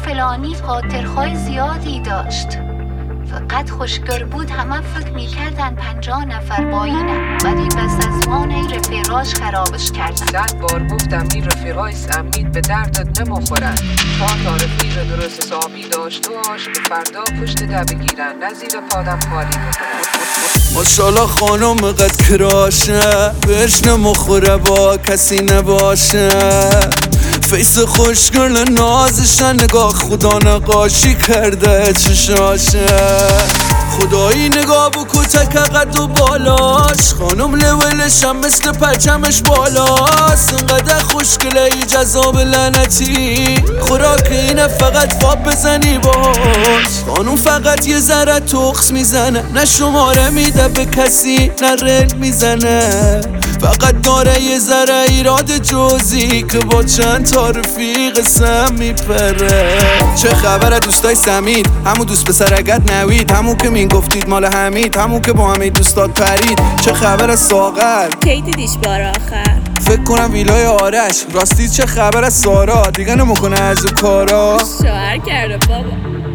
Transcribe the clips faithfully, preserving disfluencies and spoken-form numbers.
فلانی خاطرهای زیادی داشت، فقط خوشگر بود. همه فکر میکردن پنجاه نفر با اینه، ولی بس از ما این رفیقاش خرابش کردن. صد بار گفتم این رفیقای سمید به دردت نمیخورن. تا تا رفیق درست حسابی داشت باش که فردا پشت ده بگیرن، نزیر پادم خالی بکنن. ماشالله خانم قد کراشه، بهش نمخوره با کسی نباشه. فیس خوشگل نازشن، نگاه خدا نقاشی کرده چشاشه. خدایی نگاه بکو تک قد و بالاش، خانم لولش هم مثل پرچمش بالاست. انقدر خوشگله ای جذاب لعنتی، خوراک اینه فقط فاب بزنی باش. خانم فقط یه ذره تخس میزنه، نه شماره میده به کسی نه رل میزنه. فقط داره یه ذره ایراد جزئی که با چند تا رفیق سم میپره. چه خبره دوستای سمید، همون دوست پسر اگر نوید، همون که مین گفتید مال حمید، همون که با همه دوستات پرید. چه خبره ساغر، کی دیدیش بار آخر؟ فکر کنم ویلای آرش. راستی چه خبره سارا، دیگه نمیکنه از کارا؟ شوهر کرده بابا.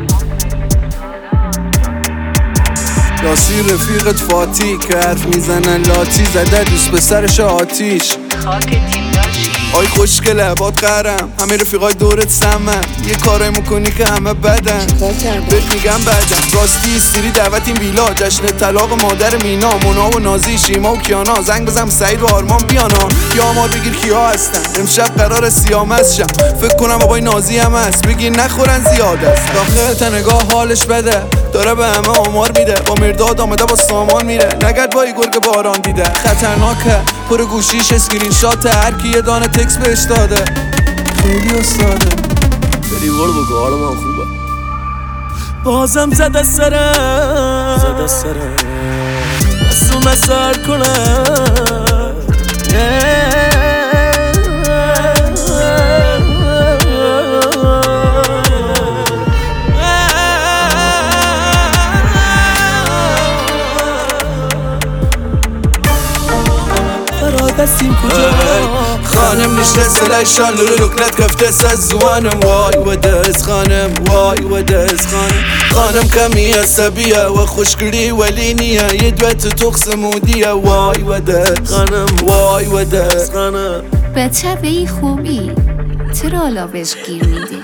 راستی رفیقت فاتی که حرف میزنن لاتی، زده دوست به سرش آتیش. خاک تیم داشتی آی خوشگله باد قرم، همه رفیقای دورت سمن. یه کارای میکنی که همه بدن، بهت میگم بدن. راستی استری دعوت این ویلا، جشن طلاق مادر مینا، مونا و نازی، شیما و کیانا. زنگ بزن سعید و آرمان بیانا، یا آمار بگیر کیا هستن. امشب قرار سیامز شم، فکر کنم بابای نازی هم هست. بگیر نخورن زیاد است. داخل تا نگاه حالش بده، داره به همه آمار میده. با مرداد آمده با سامان میره، نگرد بایی گرگ باران دیده. خطرناکه پر گوشیش اسکرین شات، هر کی یه دانه تکس بهش داده. خیلی استاده بری برو بگو حال من خوبه. بازم زده سرم زده سرم دستو مسار کنم. دستیم کجا خانم نشسته لایشان لولو رکنت کفته از زوانم. وای و دست خانم، وای و دست خانم. خانم کمی عصبیه و خوشگلی ولی نیه، یه دوت تخص مودیه. وای و دست خانم، وای و دست خانم. بچه به این خوبی چرا حالا بهش گیر میدی؟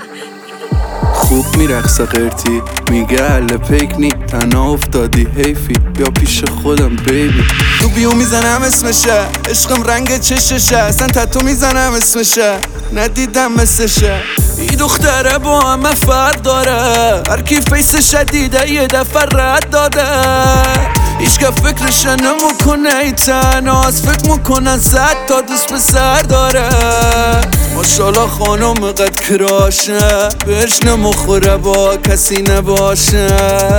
خوب میرقصه قرتی، میگه اهل پیک نی، تنها افتادی حیفی، بیا پیش خودم بیبی. تو بیو میزنم اسمشه، عشقم رنگ چششه، اصلا تتو میزنم اسمشه، ندیدم مثلشه. ای دختره با همه فرق داره، هر کی فیس شدیده یه دفعه رد داده. هیچ که فکرش نمیکنه ای تنهاست، فکر میکنن صد تا دوست پسر داره. ماشالله خانم قد کراشه، بهش نمخوره با کسی نباشه.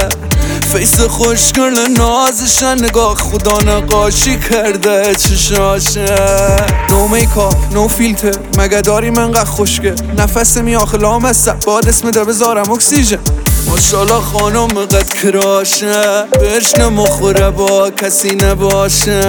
فیس خوشگل نازشن، نگاه خدا نقاشی کرده چشاشه. نو میکاپ نو فیلتر، مگه داریم انقدر خوشگل؟ نفس می آخه لامصب، باد اسم ده بذارم اکسیژن. ماشالله خانم قد کراشه، بهش نمخوره با کسی نباشه.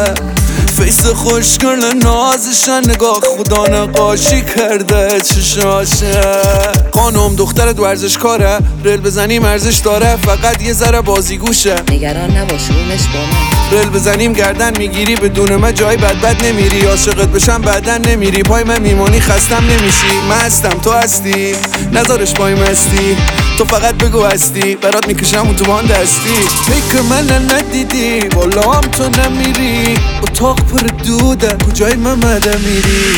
فیس خوشگل نازشن، نگاه خدا نقاشی کرده چشاشه. خانم دخترت ورزشکاره، رل بزنیم ارزش داره، فقط یه ذره بازیگوشه. نگران نباش رومش با من. رل بزنیم گردن میگیری، بدون من جای بد بد نمیری. عاشقت بشم بعدن نمیری، پای من میمانی خستم نمیشی. من هستم تو هستی، نذارش پای مستی. تو فقط بگو هستی، برات میکشم اون تو بان دستی. فکر من ندیدی، والا هم تو نمیری. اتاق پر دوده، کجای محمده میری؟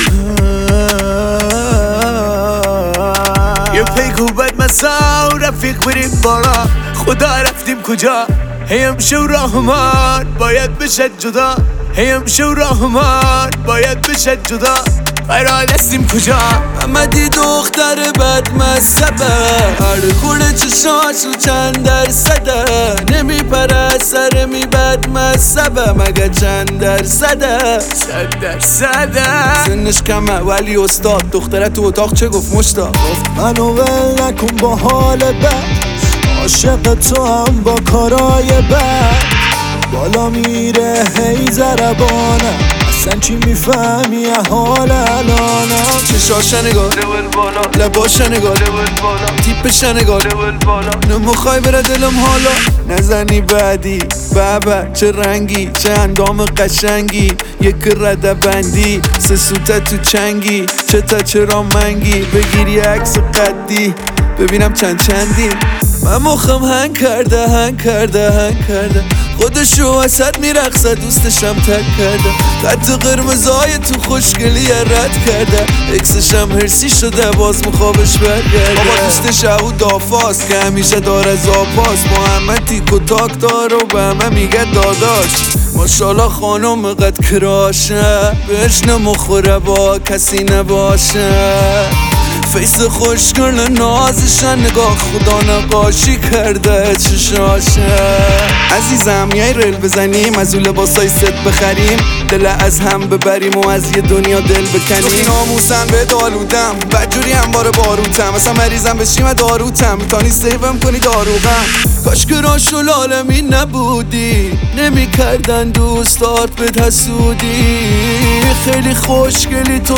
یه پیکو بد مسا و رفیق بریم بارا، خدا رفتیم کجا؟ هیم شو رحمان باید بشد جدا، هیم شو رحمان باید بشد جدا. قرار هستیم کجا؟ محمدی دختر بد مذهبه، هر خورده چشاش رو چند درصده. نمیپره سر می بد مذهبه، مگه چند درصده؟ صد درصده. سنش کمه ولی استاد، دختره تو اتاق چه گفت مشتاق؟ گفت منو ول نکن با حال بد، عاشق تو هم با کارای بد. بالا میره هی زربانه، اصلا چی میفهمی حال الانم؟ چشاش نگاه لباش نگاه تیپش نگاه نمیخوای بره دلم حالا نزنی بعدی بابا چه رنگی چه اندام قشنگی یک رده بندی سه سوته تو چنگی چه تا چرا منگی بگیری عکس قدی ببینم چند چندی من مخم هنگ کرده هنگ کرده هنگ کرده خودشو وسط میرقصه دوستشم تک کرده خط قرمزای تو خوشگلی رد کرده اکسشم هرسی شده باز مخوابش برگرده بابا دوستش او دافاست که همیشه داره زاپاس محمد تیک و تاک داره و به همه میگه داداش ماشالله خانم قد کراشه بهش نمخوره با کسی نباشه فیس خوشگل نازشن نگاه خدا نقاشی کرده چشاشه عزیزم میای ریل بزنیم از اون لباسای ست بخریم دل از هم ببریم و از یه دنیا دل بکنیم ناموسم به دالودم بدجوری هم باره باروتم اصلا مریضم بشیم داروتم میتانی سیوم کنی داروغم کاش که راش و لالمی نبودی نمی کردن دوستات به حسودی خیلی خوشگلی تو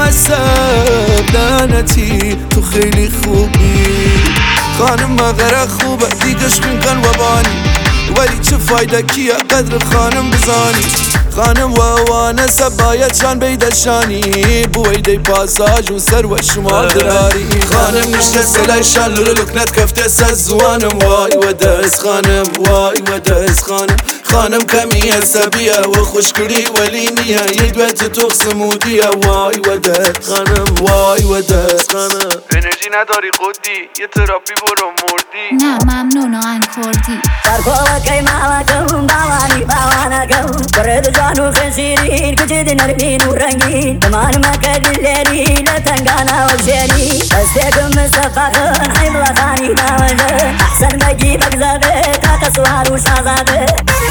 لامصب لعنتی تو خیلی خوبی خانم مغره خوبه دیگش میکن و بانی ولی چه فایده کیه قدر خانم بزانی خانم و وانسه باید شان بیدشانی بویده پاساج و سر و شما دراری خانم نشته سلای شان لولو لکنت کفته سزوانم وای و دست خانم وای و دست خانم خانم کمی حسابیه و خوشگلی ولی نیه یه دوت تو سمودیه وای و دست خانم وای و دست خانم انرژی نداری خودی یه تراپی برو مردی نه ممنون آهنگ کردی برکوه مالکم باوانی باوانکم برد جانو خسیرین کجد نرمین و رنگین دمان مکد لیری لتنگانا و شیری دستکم مصفاقن حیبلا خانی ناوزه احسن بگی بگزاده تا تسوار و شازاده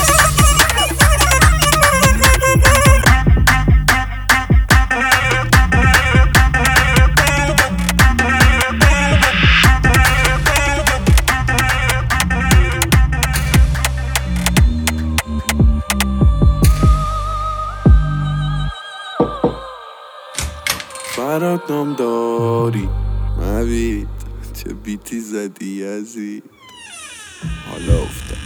فرات نام داری مبید چه بیتی زدی یزید حالا افتاد